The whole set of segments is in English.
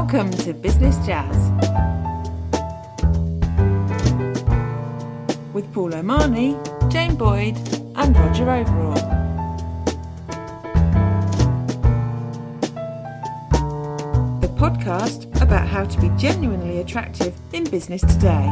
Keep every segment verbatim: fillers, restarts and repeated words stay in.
Welcome to Business Jazz with Paul O'Mahony, Jane Boyd and Roger Overall. The podcast about how to be genuinely attractive in business today.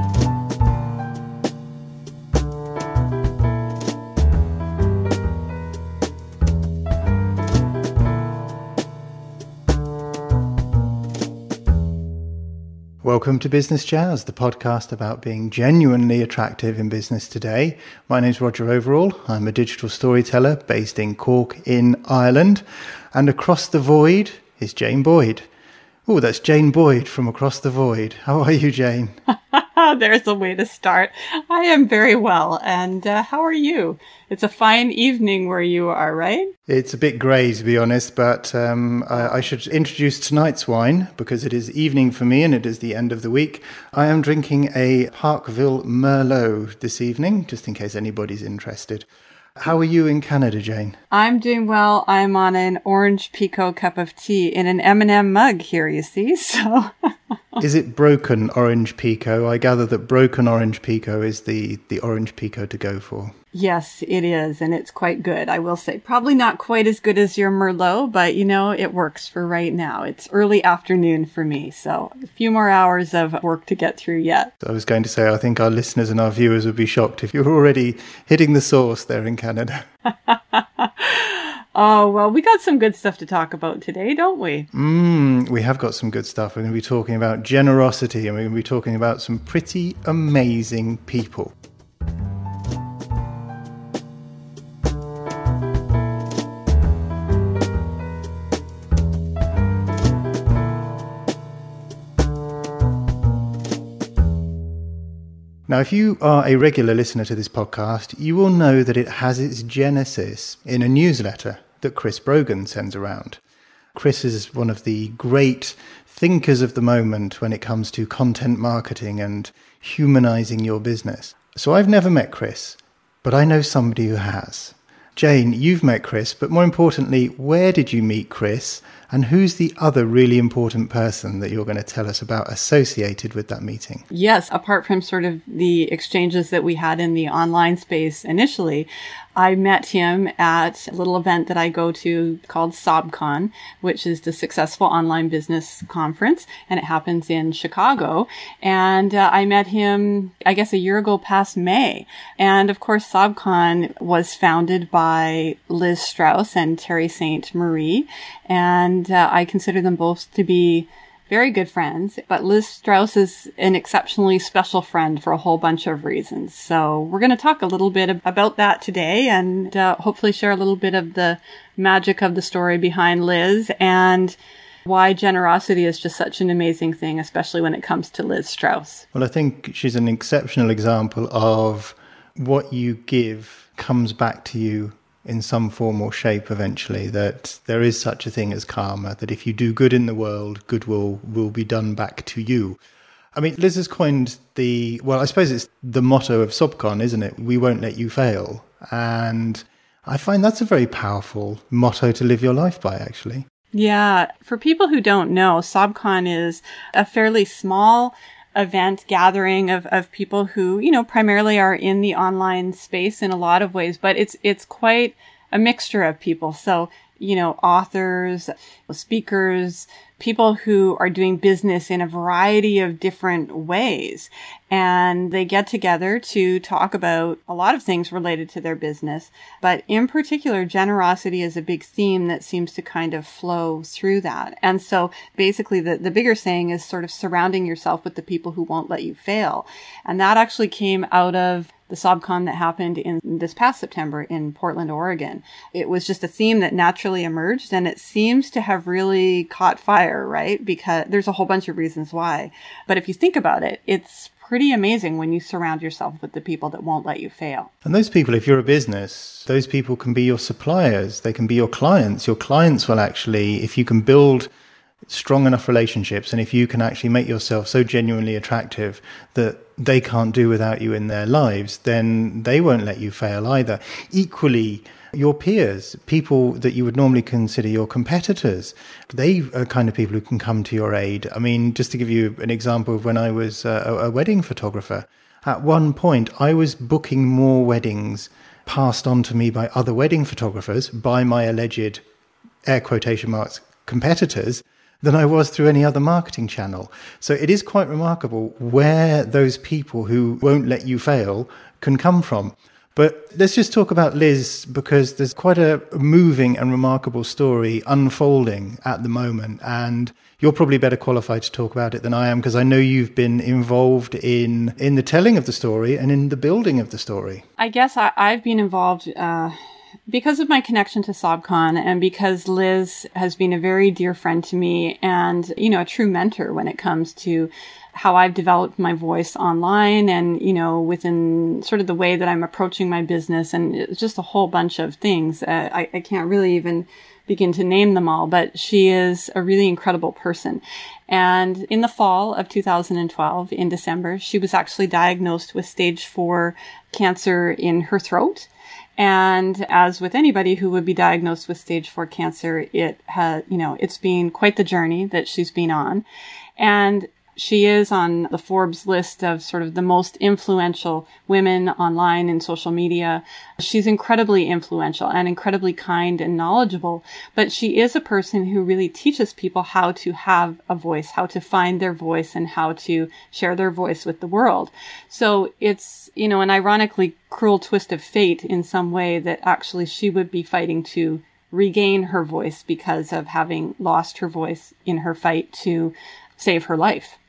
Welcome to Business Jazz, the podcast about being genuinely attractive in business today. My name is Roger Overall. I'm a digital storyteller based in Cork in Ireland. And across the void is Jane Boyd. Oh, that's Jane Boyd from Across the Void. How are you, Jane? There's a way to start. I am very well. And uh, how are you? It's a fine evening where you are, right? It's a bit grey, to be honest, but um, I, I should introduce tonight's wine because it is evening for me and it is the end of the week. I am drinking a Parkville Merlot this evening, just in case anybody's interested. How are you in Canada, Jane? I'm doing well. I'm on an orange Pico cup of tea in an M and M mug here, you see, so... Is it broken orange Pico? I gather that broken orange Pico is the, the orange Pico to go for. Yes, it is, and it's quite good, I will say. Probably not quite as good as your Merlot, but, you know, it works for right now. It's early afternoon for me, so a few more hours of work to get through yet. I was going to say, I think our listeners and our viewers would be shocked if you're already hitting the sauce there in Canada. Oh, well, we got some good stuff to talk about today, don't we? Mm, we have got some good stuff. We're going to be talking about generosity and we're going to be talking about some pretty amazing people. Now, if you are a regular listener to this podcast, you will know that it has its genesis in a newsletter that Chris Brogan sends around. Chris is one of the great thinkers of the moment when it comes to content marketing and humanizing your business. So I've never met Chris, but I know somebody who has. Jane, you've met Chris, but more importantly, where did you meet Chris? And who's the other really important person that you're going to tell us about associated with that meeting? Yes, apart from sort of the exchanges that we had in the online space initially, I met him at a little event that I go to called SobCon, which is the Successful Online Business Conference, and it happens in Chicago. And uh, I met him, I guess, a year ago past May. And of course, SobCon was founded by Liz Strauss and Terry Saint Marie. And uh, I consider them both to be very good friends, but Liz Strauss is an exceptionally special friend for a whole bunch of reasons. So we're going to talk a little bit about that today and uh, hopefully share a little bit of the magic of the story behind Liz and why generosity is just such an amazing thing, especially when it comes to Liz Strauss. Well, I think she's an exceptional example of what you give comes back to you in some form or shape eventually, that there is such a thing as karma, that if you do good in the world, good will, will be done back to you. I mean, Liz has coined the, well, I suppose it's the motto of SobCon, isn't it? We won't let you fail. And I find that's a very powerful motto to live your life by, actually. Yeah. For people who don't know, SobCon is a fairly small event gathering of, of people who, you know, primarily are in the online space in a lot of ways, but it's, it's quite a mixture of people. So, you know, authors, speakers, people who are doing business in a variety of different ways. And they get together to talk about a lot of things related to their business. But in particular, generosity is a big theme that seems to kind of flow through that. And so basically the, the bigger saying is sort of surrounding yourself with the people who won't let you fail. And that actually came out of the SobCon that happened in this past September in Portland, Oregon. It was just a theme that naturally emerged, and it seems to have really caught fire, right? Because there's a whole bunch of reasons why. But if you think about it, it's pretty amazing when you surround yourself with the people that won't let you fail. And those people, if you're a business, those people can be your suppliers. They can be your clients. Your clients will actually, if you can build strong enough relationships, and if you can actually make yourself so genuinely attractive that they can't do without you in their lives, then they won't let you fail either. Equally, your peers, people that you would normally consider your competitors, they are kind of people who can come to your aid. I mean, just to give you an example of when I was a, a wedding photographer, at one point I was booking more weddings passed on to me by other wedding photographers, by my alleged, air quotation marks, competitors, than I was through any other marketing channel. So it is quite remarkable where those people who won't let you fail can come from. But let's just talk about Liz, because there's quite a moving and remarkable story unfolding at the moment. And you're probably better qualified to talk about it than I am, because I know you've been involved in, in the telling of the story and in the building of the story. I guess I, I've been involved uh, because of my connection to SobCon, and because Liz has been a very dear friend to me and, you know, a true mentor when it comes to how I've developed my voice online and, you know, within sort of the way that I'm approaching my business, and it's just a whole bunch of things. Uh, I, I can't really even begin to name them all, but she is a really incredible person. And in the fall of two thousand twelve, in December, she was actually diagnosed with stage four cancer in her throat. And as with anybody who would be diagnosed with stage four cancer, it had, you know, it's been quite the journey that she's been on. And she is on the Forbes list of sort of the most influential women online and social media. She's incredibly influential and incredibly kind and knowledgeable, but she is a person who really teaches people how to have a voice, how to find their voice, and how to share their voice with the world. So it's, you know, an ironically cruel twist of fate in some way that actually she would be fighting to regain her voice because of having lost her voice in her fight to save her life.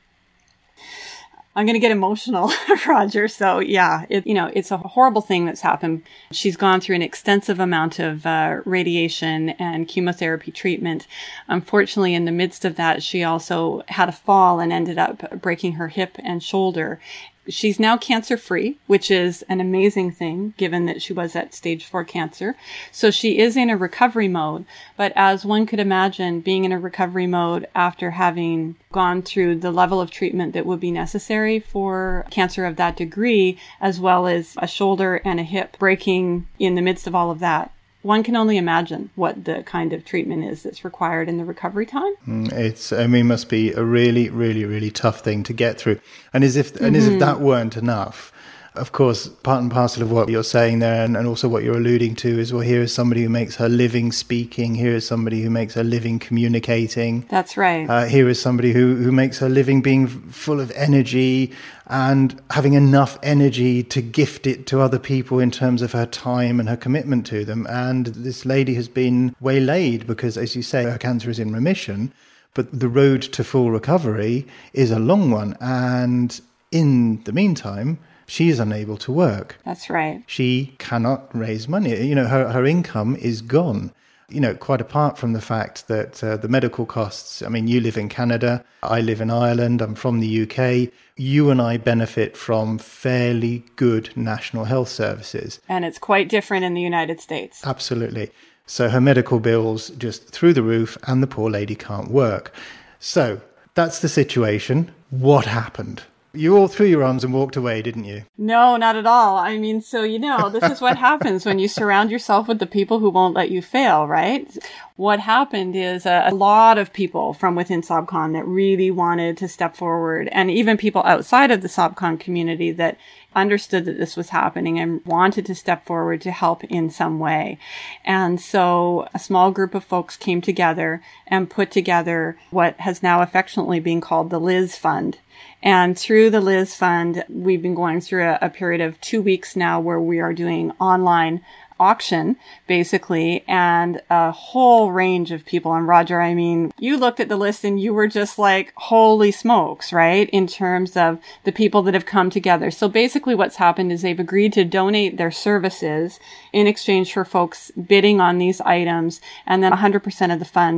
I'm going to get emotional, Roger. So yeah, it, you know, it's a horrible thing that's happened. She's gone through an extensive amount of uh, radiation and chemotherapy treatment. Unfortunately, in the midst of that, she also had a fall and ended up breaking her hip and shoulder. She's now cancer-free, which is an amazing thing, given that she was at stage four cancer. So she is in a recovery mode. But as one could imagine, being in a recovery mode after having gone through the level of treatment that would be necessary for cancer of that degree, as well as a shoulder and a hip breaking in the midst of all of that, one can only imagine what the kind of treatment is that's required in the recovery time. It's, I mean, must be a really, really, really tough thing to get through. And as if, mm-hmm. and as if that weren't enough, of course, part and parcel of what you're saying there, and, and also what you're alluding to is, well, here is somebody who makes her living speaking. Here is somebody who makes her living communicating. That's right. Uh, here is somebody who, who makes her living being full of energy and having enough energy to gift it to other people in terms of her time and her commitment to them. And this lady has been waylaid because, as you say, her cancer is in remission, but the road to full recovery is a long one. And in the meantime, she is unable to work. That's right. She cannot raise money. You know, her, her income is gone. You know, quite apart from the fact that uh, the medical costs, I mean, you live in Canada, I live in Ireland, I'm from the U K. You and I benefit from fairly good national health services. And it's quite different in the United States. Absolutely. So her medical bills just through the roof, and the poor lady can't work. So that's the situation. What happened? You all threw your arms and walked away, didn't you? No, not at all. I mean, so, you know, this is what happens when you surround yourself with the people who won't let you fail, right? What happened is a, a lot of people from within SobCon that really wanted to step forward, and even people outside of the SobCon community that understood that this was happening and wanted to step forward to help in some way. And so a small group of folks came together and put together what has now affectionately been called the Liz Fund. And through the Liz Fund, we've been going through a, a period of two weeks now where we are doing online auction, basically, and a whole range of people. And Roger, I mean, you looked at the list and you were just like, holy smokes, right? In terms of the people that have come together. So basically what's happened is they've agreed to donate their services in exchange for folks bidding on these items. And then one hundred percent of the funds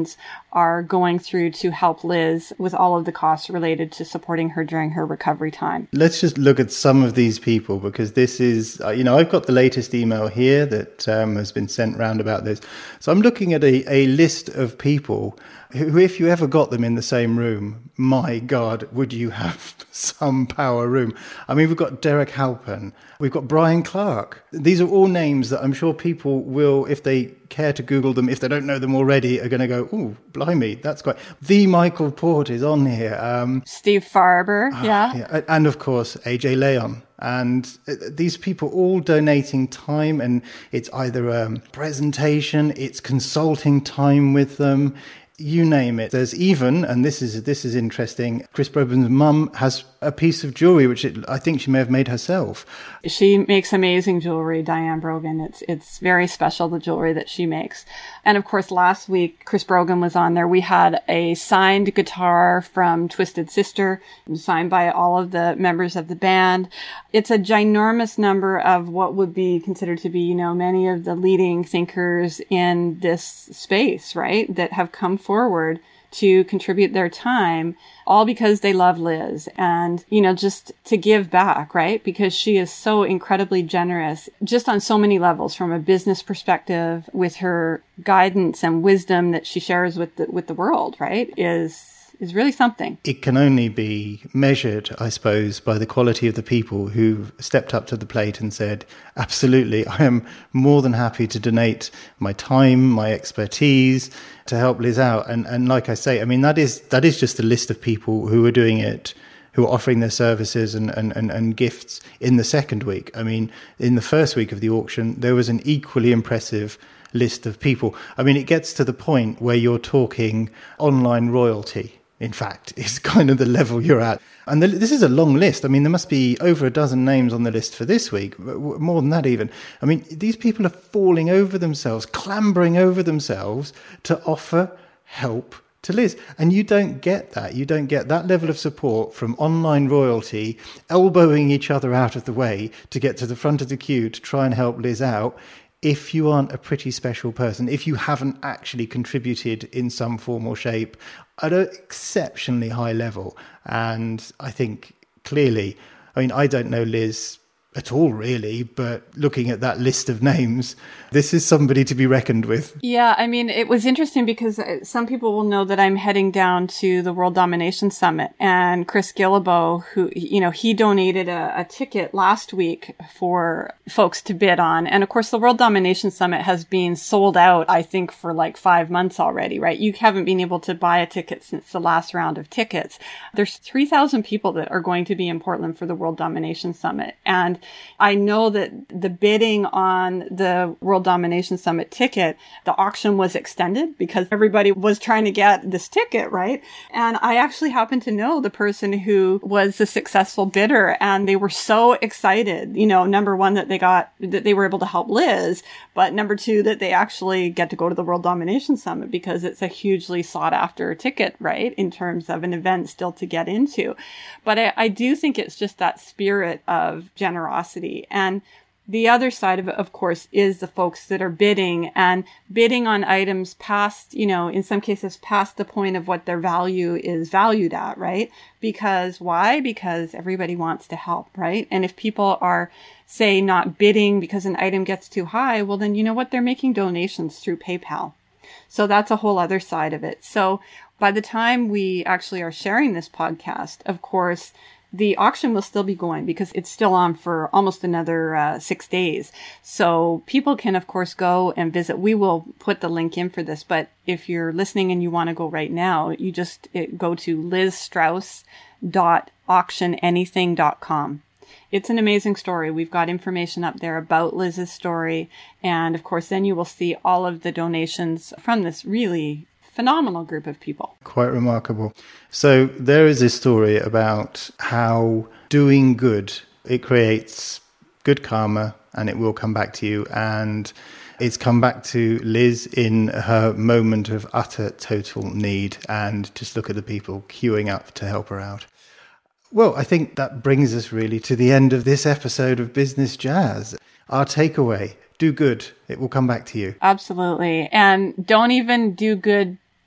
are going through to help Liz with all of the costs related to supporting her during her recovery time. Let's just look at some of these people, because this is, uh, you know, I've got the latest email here that um, has been sent round about this. So I'm looking at a, a list of people who, if you ever got them in the same room, my God, would you have some power room. I mean, we've got Derek Halpern, we've got Brian Clark. These are all names that I'm sure people will, if they care to Google them, if they don't know them already, are going to go, oh, blimey, that's quite... The Michael Port is on here. Um, Steve Farber, uh, yeah. yeah. And of course, A J Leon. And these people all donating time, and it's either a presentation, it's consulting time with them, you name it. There's even, and this is this is interesting, Chris Brogan's mum has a piece of jewelry, which it, I think she may have made herself. She makes amazing jewelry, Diane Brogan. It's it's very special, the jewelry that she makes. And of course, last week, Chris Brogan was on there. We had a signed guitar from Twisted Sister, signed by all of the members of the band. It's a ginormous number of what would be considered to be, you know, many of the leading thinkers in this space, right, that have come forward to contribute their time, all because they love Liz and, you know, just to give back, right? Because she is so incredibly generous, just on so many levels, from a business perspective, with her guidance and wisdom that she shares with the, with the world, right? Is is really something. It can only be measured, I suppose, by the quality of the people who stepped up to the plate and said, absolutely, I am more than happy to donate my time, my expertise to help Liz out. And and like I say, I mean, that is that is just a list of people who are doing it, who are offering their services and, and, and, and gifts in the second week. I mean, in the first week of the auction, there was an equally impressive list of people. I mean, it gets to the point where you're talking online royalty. In fact, is kind of the level you're at. And the, this is a long list. I mean, there must be over a dozen names on the list for this week, more than that even. I mean, these people are falling over themselves, clambering over themselves to offer help to Liz. And you don't get that. You don't get that level of support from online royalty, elbowing each other out of the way to get to the front of the queue to try and help Liz out, if you aren't a pretty special person, if you haven't actually contributed in some form or shape at an exceptionally high level. And I think clearly, I mean, I don't know Liz at all, really, but looking at that list of names, this is somebody to be reckoned with. Yeah, I mean, it was interesting because some people will know that I'm heading down to the World Domination Summit, and Chris Guillebeau, who, you know, he donated a, a ticket last week for folks to bid on. And of course, the World Domination Summit has been sold out, I think, for like five months already, right? You haven't been able to buy a ticket since the last round of tickets. There's three thousand people that are going to be in Portland for the World Domination Summit. And I know that the bidding on the World Domination Summit ticket, the auction was extended because everybody was trying to get this ticket, right? And I actually happen to know the person who was the successful bidder, and they were so excited, you know, number one, that they got, that they were able to help Liz, but number two, that they actually get to go to the World Domination Summit because it's a hugely sought after ticket, right? In terms of an event still to get into. But I, I do think it's just that spirit of generosity. And the other side of it, of course, is the folks that are bidding and bidding on items past, you know, in some cases past the point of what their value is valued at, right? Because why? Because everybody wants to help, right? And if people are, say, not bidding because an item gets too high, well, then you know what? They're making donations through PayPal. So that's a whole other side of it. So by the time we actually are sharing this podcast, of course, the auction will still be going because it's still on for almost another uh, six days. So people can, of course, go and visit. We will put the link in for this, but if you're listening and you want to go right now, you just it, go to liz strauss dot auction anything dot com. It's an amazing story. We've got information up there about Liz's story. And of course, then you will see all of the donations from this really phenomenal group of people. Quite remarkable. So there is this story about how doing good, it creates good karma and it will come back to you. And it's come back to Liz in her moment of utter total need. And just look at the people queuing up to help her out. Well, I think that brings us really to the end of this episode of Business Jazz. Our takeaway: do good. It will come back to you. Absolutely. And don't even do good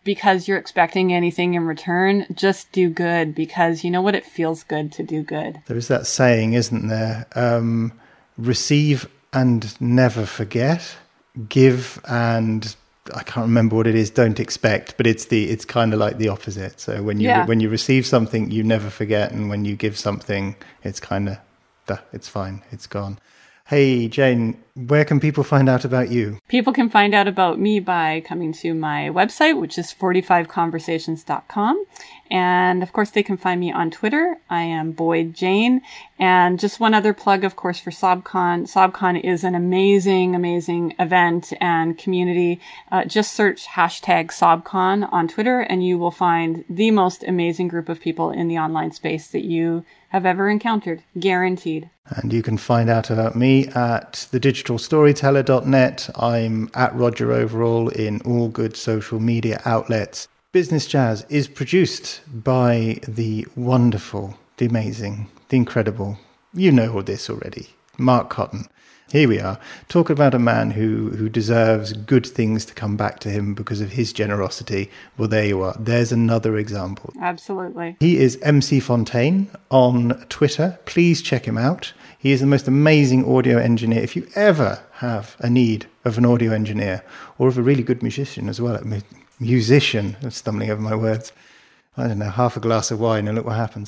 because you're expecting anything in return. Just do good, because you know what? It feels good to do good. There is that saying, isn't there? Um, receive and never forget. Give and I can't remember what it is. Don't expect, but it's the it's kind of like the opposite. So when you Yeah. when you receive something, you never forget, and when you give something, it's kind of it's fine, it's gone. Hey Jane, where can people find out about you? People can find out about me by coming to my website, which is forty-five conversations dot com. And of course, they can find me on Twitter. I am Boyd Jane. And just one other plug, of course, for SobCon. SobCon is an amazing, amazing event and community. Uh, just search hashtag SobCon on Twitter and you will find the most amazing group of people in the online space that you have ever encountered. Guaranteed. And you can find out about me at the digital storyteller dot net. I'm at Roger Overall in all good social media outlets. Business Jazz is produced by the wonderful, the amazing, the incredible, you know all this already, Mark Cotton. Here we are, talking about a man who, who deserves good things to come back to him because of his generosity. Well, there you are. There's another example. Absolutely. He is M C Fontaine on Twitter. Please check him out. He is the most amazing audio engineer. If you ever have a need of an audio engineer or of a really good musician as well, mu- musician, I'm stumbling over my words. I don't know, half a glass of wine and look what happens.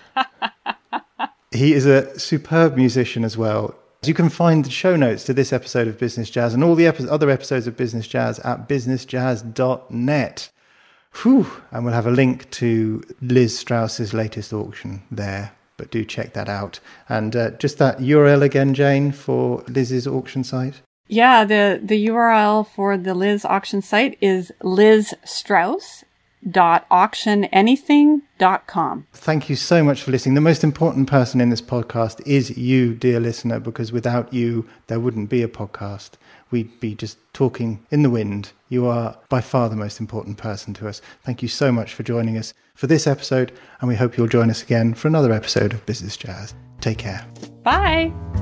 He is a superb musician as well. You can find the show notes to this episode of Business Jazz and all the epi- other episodes of Business Jazz at business jazz dot net. Whew. And we'll have a link to Liz Strauss's latest auction there, but do check that out. And uh, just that U R L again, Jane, for Liz's auction site. Yeah, the, the U R L for the Liz auction site is liz strauss dot auction anything dot com. Thank you so much for listening. The most important person in this podcast is you, dear listener, because without you, there wouldn't be a podcast. We'd be just talking in the wind. You are by far the most important person to us. Thank you so much for joining us for this episode, and we hope you'll join us again for another episode of Business Jazz. Take care. Bye.